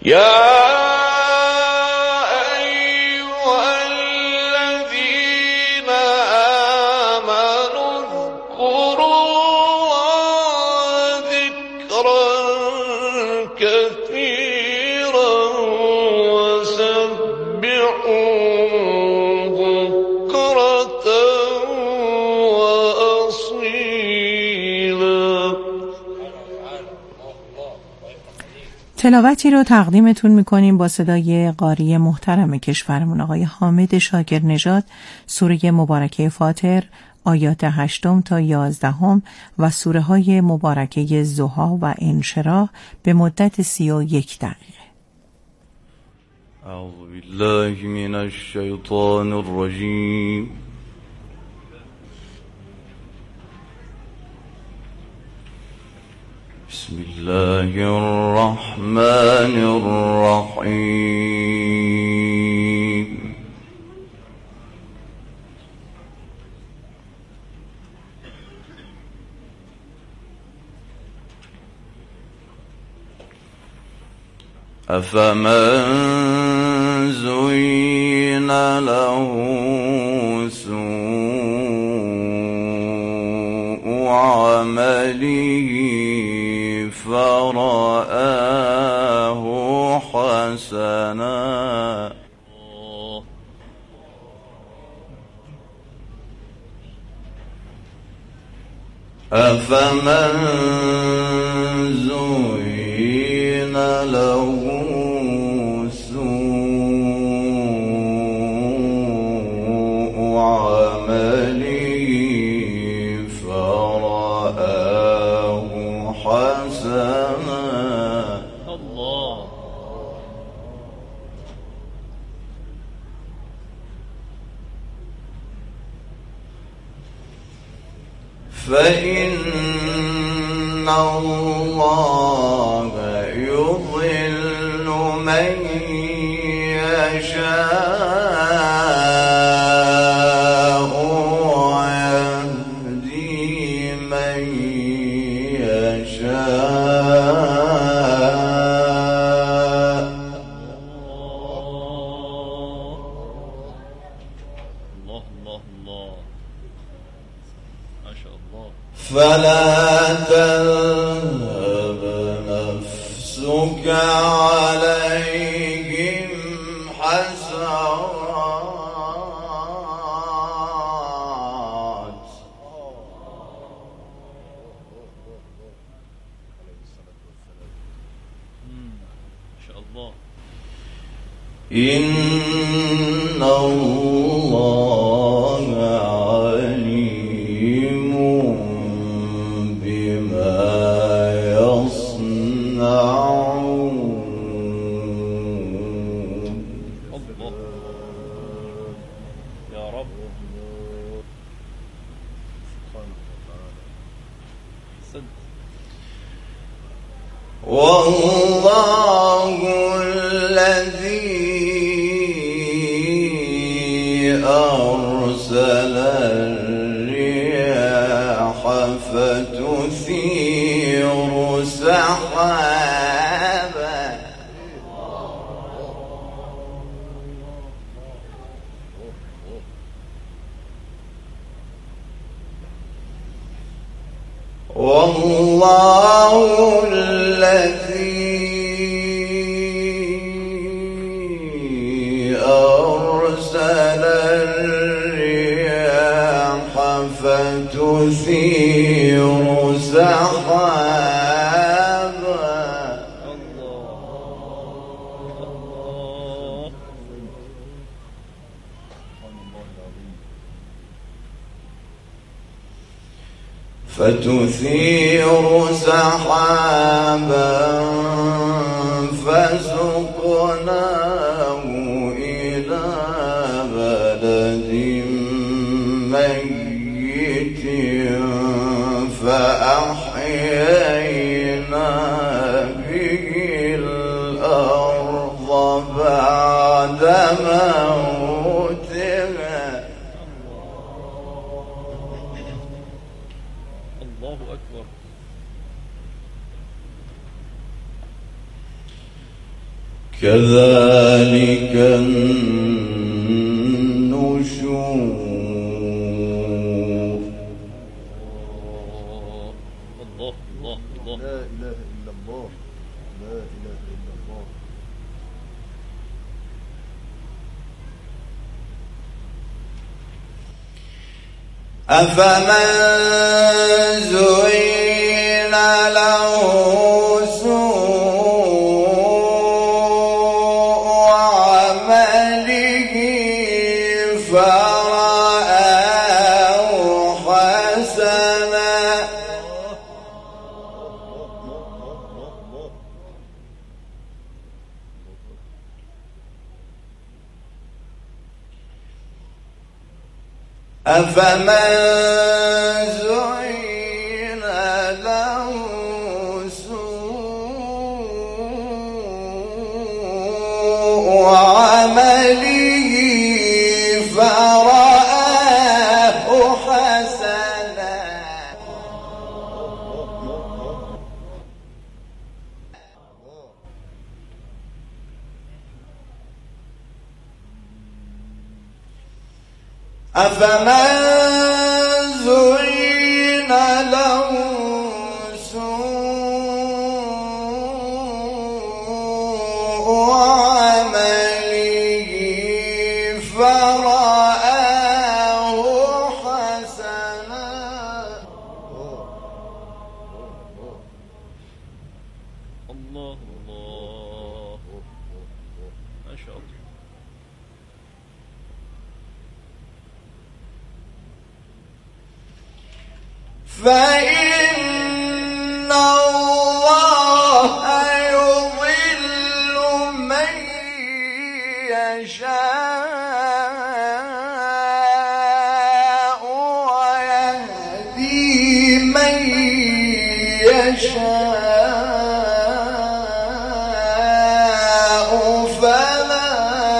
يا أيها الذين آمنوا اذكروا الله ذكرا كثيرا وسبحوه بكرة وأصيلا. تلاوتی رو تقدیمتون میکنیم با صدای قاری محترم کشورمون آقای حامد شاکرنژاد. سوره مبارکه فاطر آیات 8 تا 11 و سوره های مبارکه ضحی و انشراح به مدت 31 دقیقه. اعوذ بالله من الشیطان الرجیم. بسم الله الرحمن الرحیم. أفمن زين له سوء عمله فرآه حسنا أفمن زين له سوء عمله فرآه حسنا الله فإن الله يضل من يشاء ويهدي من يشاء. الله الله الله ما شاء الله. فلا تذهب نفسك عليهم حسرات ما شاء الله. إن الله عليم بما يصنعون. الله يا رب. والله الذي أرسل الرياح فتثير سحابا والله الذي أرسل الرياح فتثير سحابا فتثير سحابا فسقناه إلى بلد ميت فأحيينا به الأرض بعد موتها. الله أكبر. كذلك النشور. الله الله الله، لا إله إلا الله، لا إله إلا الله. أفمن زين له سوء عمله فرآه حسنا أفمن زين له سوء عمله فرآه حسنا أفمن زين له سوء عمله فرآه حسنا الله الله، ما شاء الله. فإن الله يضل من يشاء ويهدي من يشاء فلا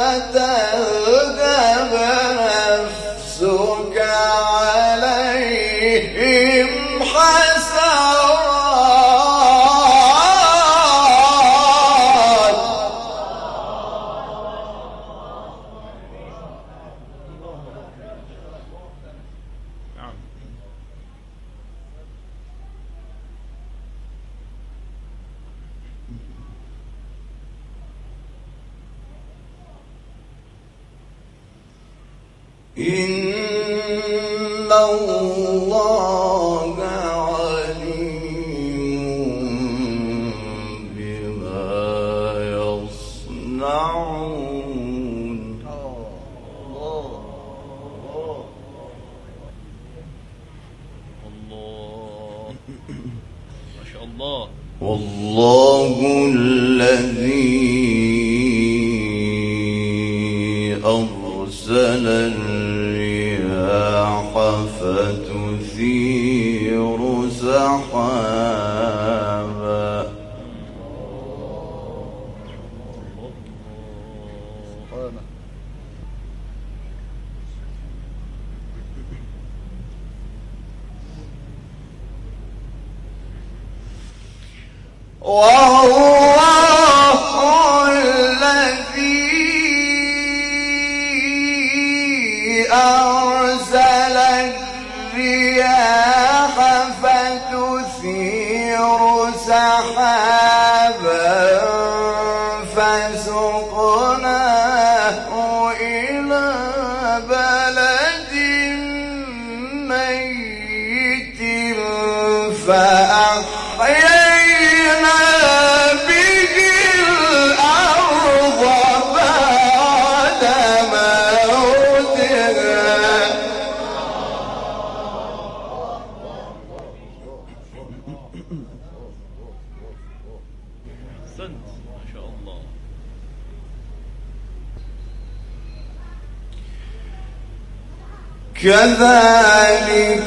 تذهب نفسك عليهم حسرات نعم. إن الله عليم بما يصنعون. الله ما شاء الله. والله الذي أرسل الرياح فتثير سحابا والله الذي أرسل الرياح فتثير سحابا فسقناه إلى بلد ميت فأحيينا به الأرض بعد موتها أحسنت ما شاء الله. كذلك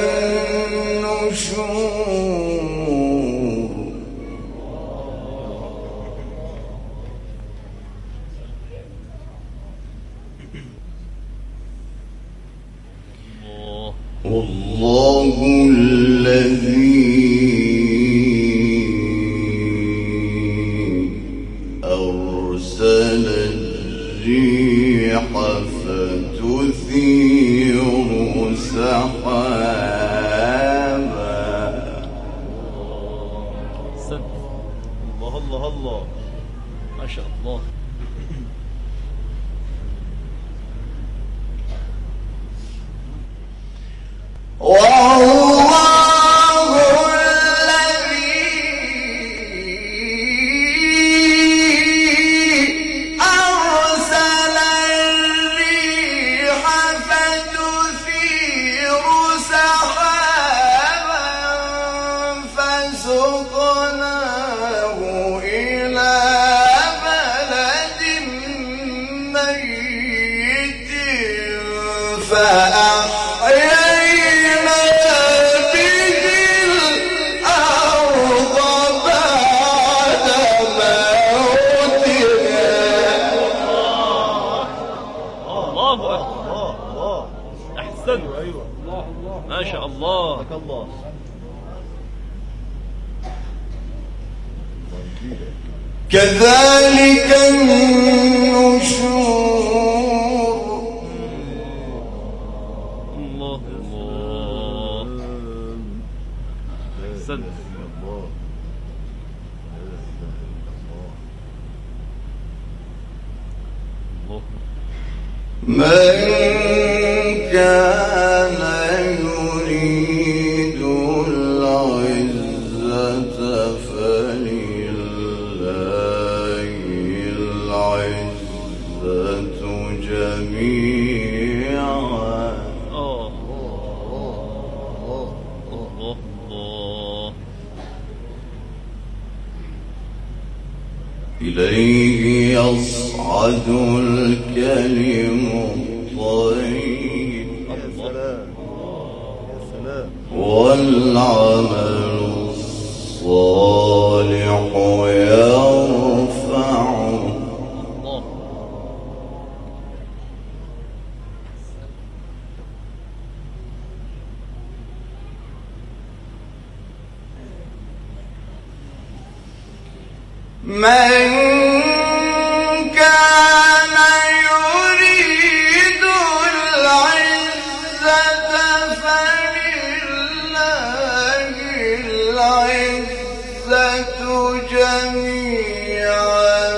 النشور. والله الذي أرسل يرسل الريح فتثير سحابا. الله الله الله ما شاء الله. ما شاء الله. كذلك النشور. الله الله أحسنت. من كان يريد العزة فلله العزة جميعا. إليه يصعد الكلم الطيب والعمل الصالح يرفعه. من كان يريد العزة فلله العزة جميعا.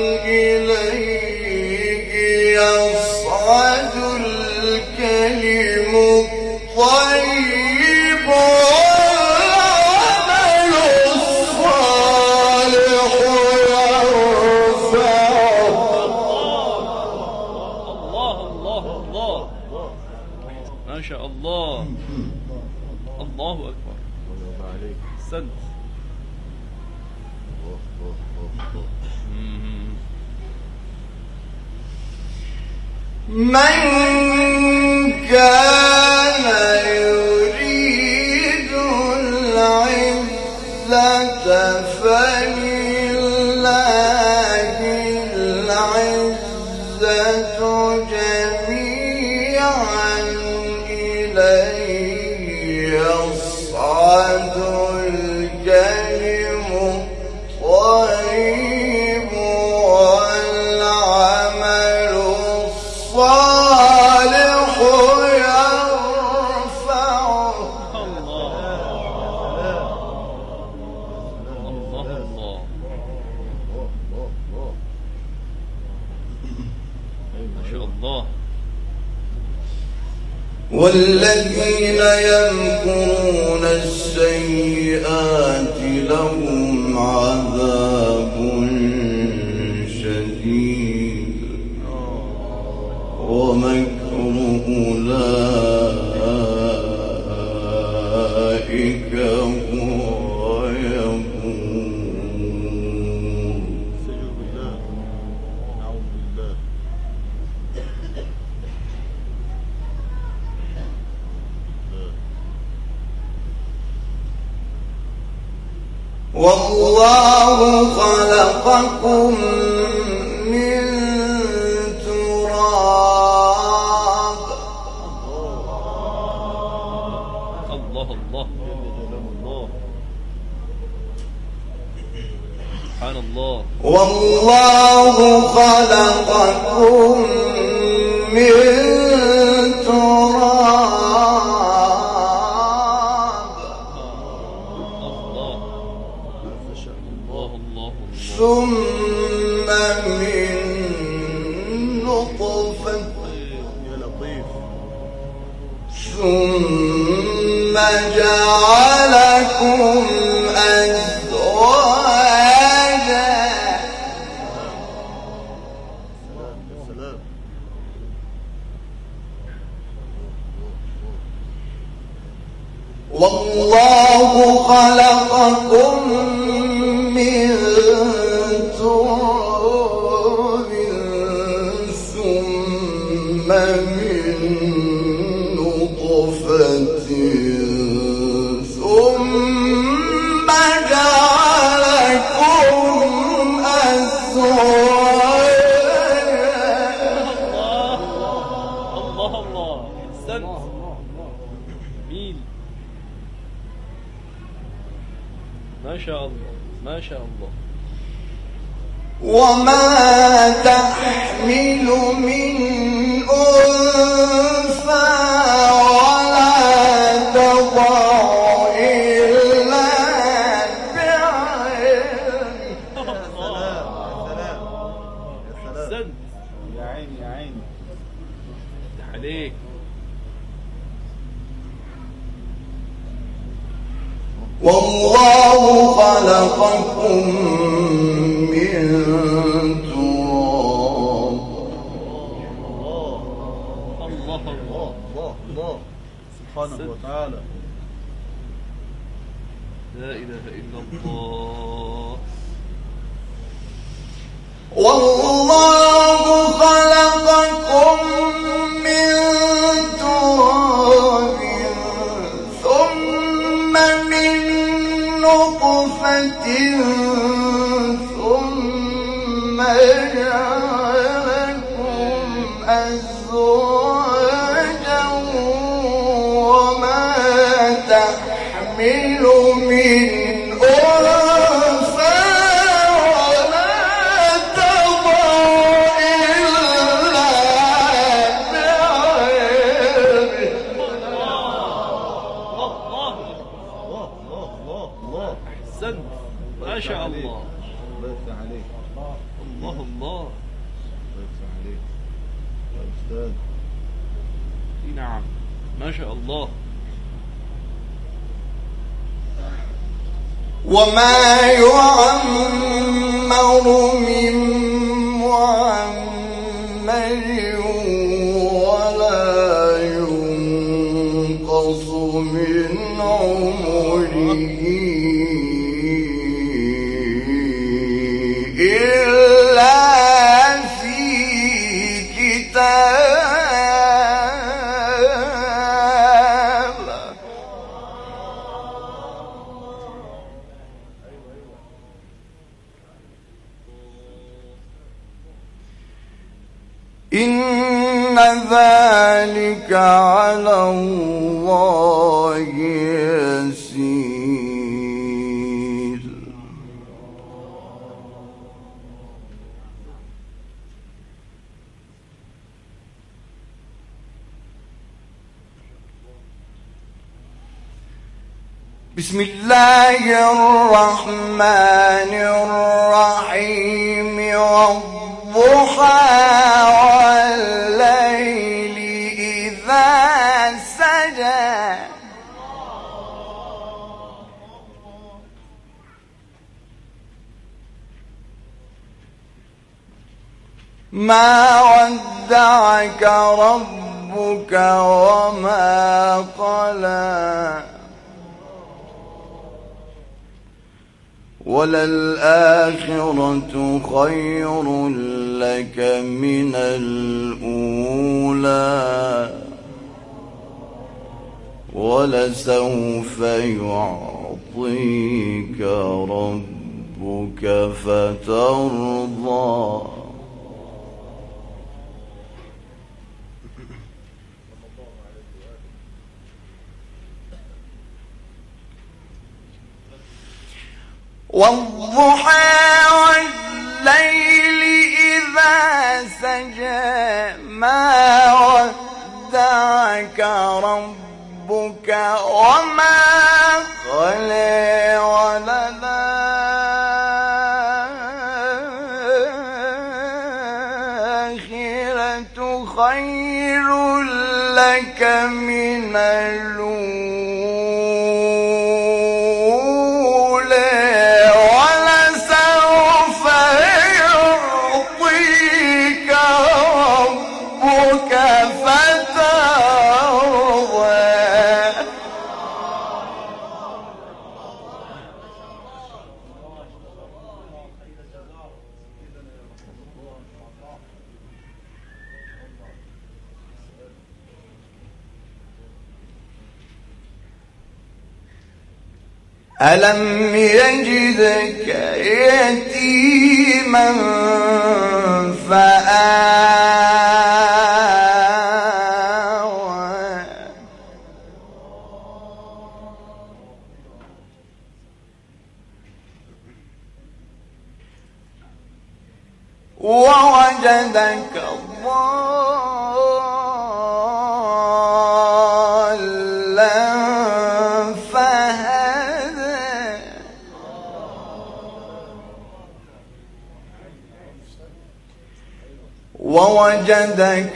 إليه يصعد الكلم الطيب والعمل الصالح ما شاء الله. الله أكبر. أحسنت. من كان يريد العزة فلله العزة جميعا. إليه يصعد الكلم الطيب والعمل الصالح يرفعه. ما شاء الله. والذين يمكرون السيئات لهم عذاب شديد ومكر أولئك هو يبور. والله خلقكم من تراب. الله الله الله. سبحان الله. والله خلقكم من تراب ثم من نطفة ثم جعلكم أزواجا والله خلقكم من تراب ثم من نطفة ثم جعلكم أزواجا. الله الله أحسنت. جميل ما شاء الله ما شاء الله. وما تحمل من أنثى ولا تضع إلا بعلمه. أحسنت يا عيني يا عيني عليك. والله خلقكم من تراب. الله الله الله سبحانه وتعالى. لا إله إلا الله. والله خلقكم من تراب ثم من نطفة ثم جعلكم أزواجا وما تحمل من أنثى ولا تضع إلا بعلمه. الله أحسنت ما شاء الله. الله يفتح عليك. الله الله. الله يفتح عليك يا أستاذ. نعم ما شاء الله. وما يعمر من معمر ولا ينقص من عمره إلا في كتاب. إن ذلك على الله يسير. بسم الله الرحمن الرحيم. والضحى والليل إذا سجى ما ودعك ربك وما قلى وللآخرة خير لك من الأولى ولسوف يعطيك ربك فترضى. والضحى إذا سجى ما ودعك ربك وما قلى وللآخرة خير لك من ألم يجدك يتيما فآوى ووجدك ووجدك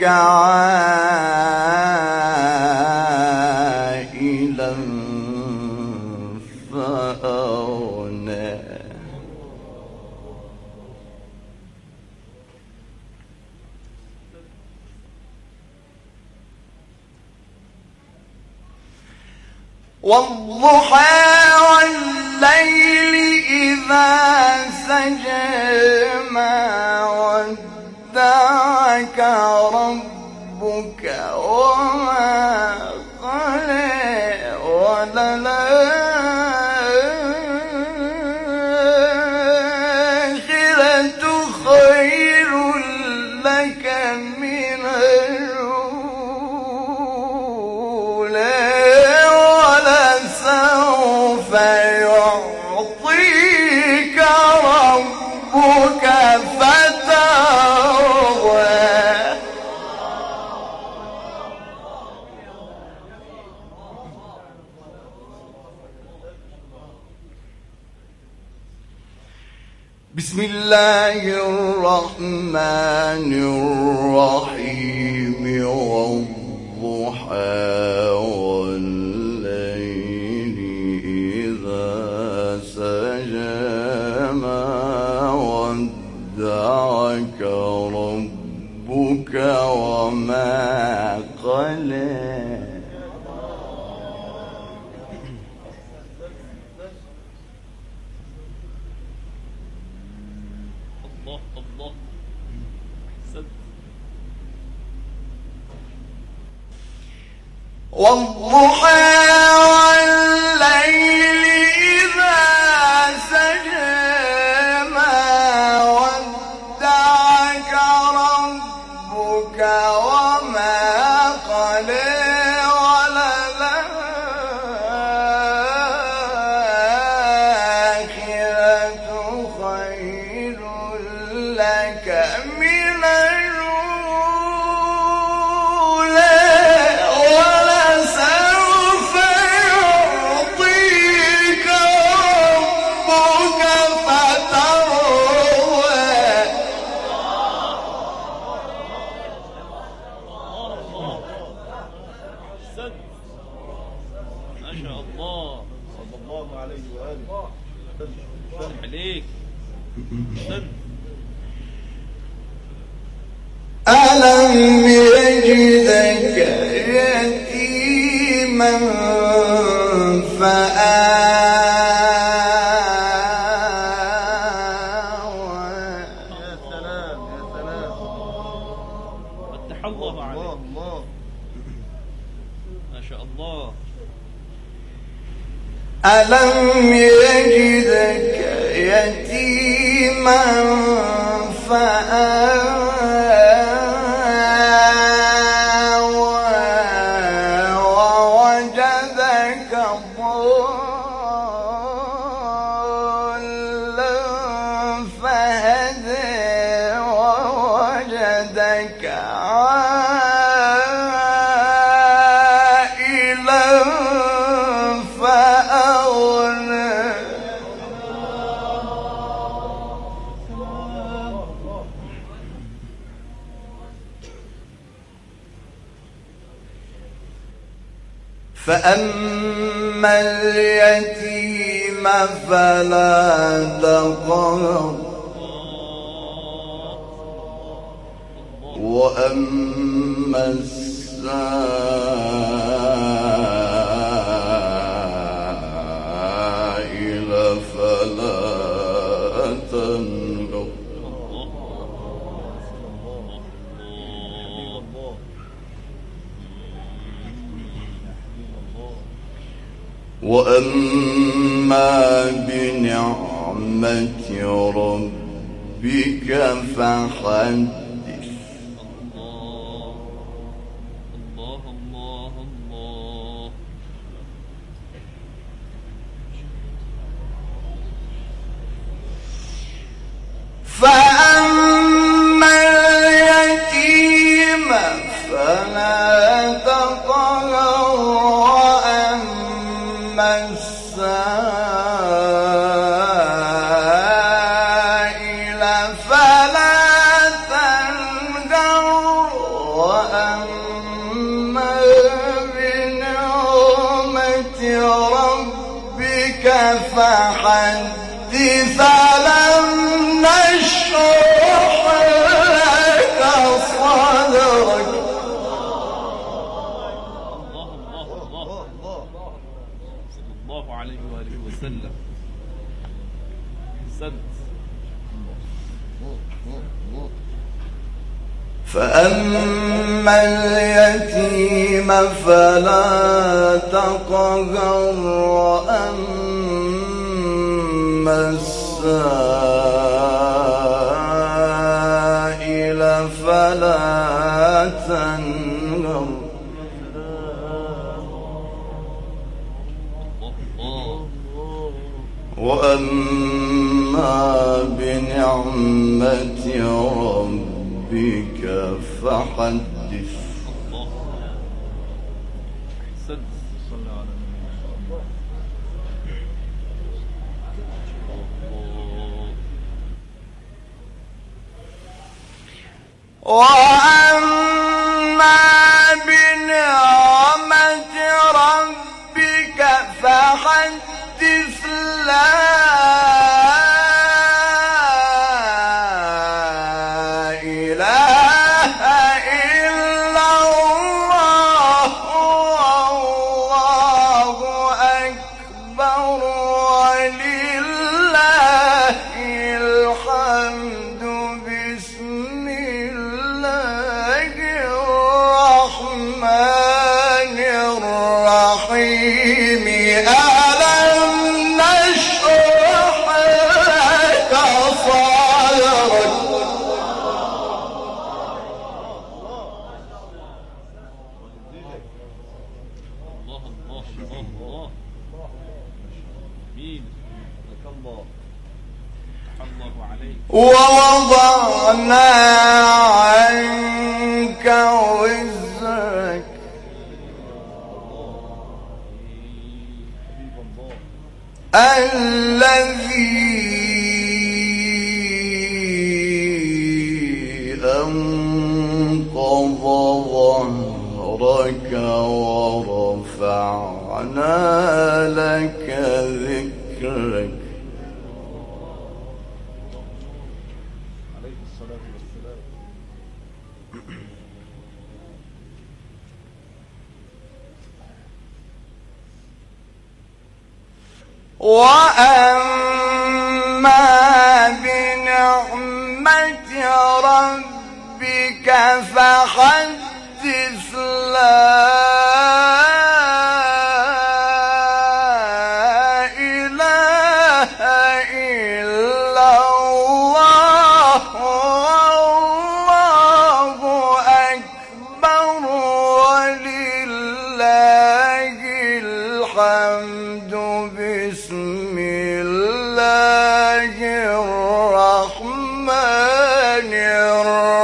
عائلا فأغنى والضحى والليل إذا سجى ما ودعك ربك وما قلى وللآخرة خير لك من الأولى ولسوف يعطيك ربك بسم الله الرحمن الرحيم والضحى والليل إذا سجى ما ودعك ربك وما قلى والضحى والليل إذا سجى ما ودعك ربك وما قلى وللآخرة خير لك من ألم يجدك يتيما فآوى يا سلام يا سلام فتح الله عليك الله ما شاء الله ألم يجدك يتيما فآوى ووجدك ضالا فهدى فأما اليتيم فلا تقهر وأما السائل فلا تنهر وأما بنعمة ربك فحدث الله الله الله. فأما اليتيم فلا تقهر وأما السائل فلا تنهر وأما بنعمة ربك فحدث ألم نشرح لك صدرك صلى الله عليه وآله وسلم. أحسنت. فأما اليتيم فلا تقهر وأما السائل فلا تنهر وأما بنعمة ربك فحدث أحسنت. صلى على النبي. وأما بنعمة ربك فحدث لا إله إلا الله والله أكبر ولله الحمد بسم الله الرحمن الرحيم ألم نشرح لك صدرك الله الله الله الله. مين؟ لك الله. فتح الله عليك. ووضعنا عنك وزرك الذي أنقض ظهرك ورفعنا لك ذكرك عليه الصلاة والسلام. وأما بنعمة ربك فحدث لا